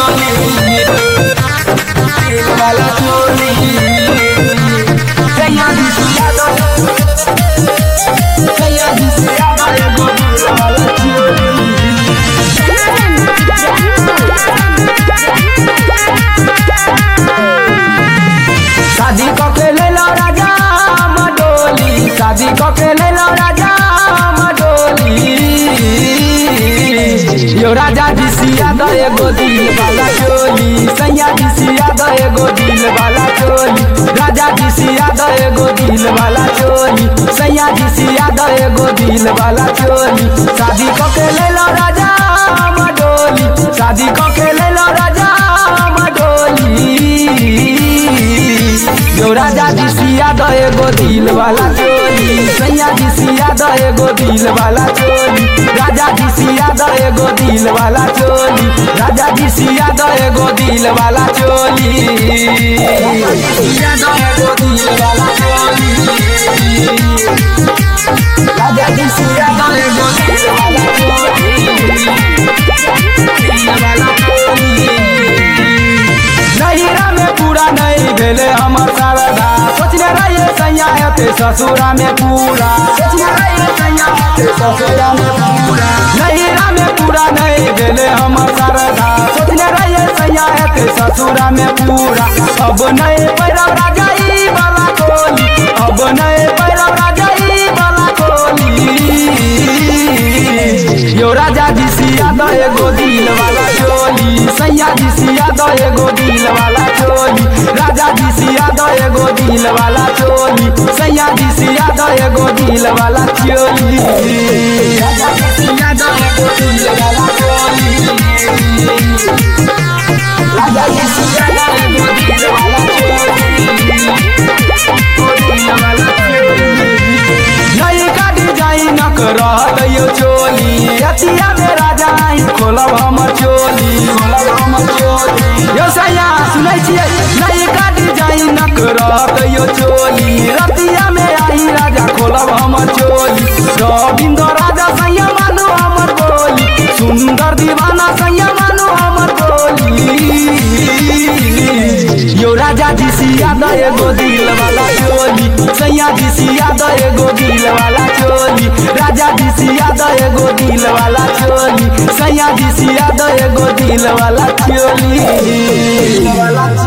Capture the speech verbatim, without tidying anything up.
दिल वाला चोली सैया जी सिया दो सैया जी सिया दो एगो दिल वाला चोली शादी के ले लो राजा मडोली शादी के ले लो राजा मडोली यो राजा जी सिया दो एगो दिल वाला चोली सैया जी सिया दो एगो दिल वाला चोली राजा जी सिया दो एगो दिल वाला चोली सैया जी सिया दो एगो दिल वाला चोली शादी के ले लो राजा मडोली शादी के ले लो राजा मडोली यो राजा जी सिया दो एगो दिल वाला चोली सैया जी सिया दो एगो दिल वाला चोली राजा जी सिया दो एगो दिल वाला चोली राजा जी सिया दो एगो दिल वाला चोली सिया दो एगो दिल वाला चोली राजा जी सिया दो एगो दिल वाला चोली दिल वाला चोली नहिरा में पूरा नहीं भेले हमर शारदा सोचने रहिए सैया हेते ससुरा में पूरा सोचने रहिए सैया हेते ससुरा में पूरा नहिरा में पूरा नहीं भेले हमर शारदा सोचने रहिए सैया हेते ससुरा में पूरा अब नहीं पैरव राजा ई वाला कोली अब नहीं पैरव राजा ई वाला कोली यो राजा जी सिया दो एगो दिल वाला चोली सैया जी सिया दो एगो दिल वाला चोली राजा जी सिया दो एगो दिल वाला चोली सैया जी सिया दो एगो दिल वाला चोली राजा जी सिया दो एगो दिल वाला चोली राजा जी सिया दो एगो दिल वाला चोली नई का डिजाइन करत यो चोली अतिया में राजा खोलब हमर चोली खोलब हमर चोली यो सैया सुनै छियै नई का डिजाइन करत यो चोली रतिया में आई राजा खोलब हमर चोली गोविंद राजा सैया मानो हमर बोली सुंदर दीवाना सैया मानो हमर बोली यो राजा जी सिया दो एगो दिल वाला चोली सैया जी सिया दो एगो दिल वाला चोली राजा जी सिया दो एगो दिल वाला चोली सैया जी सिया दो एगो दिल वाला चोली।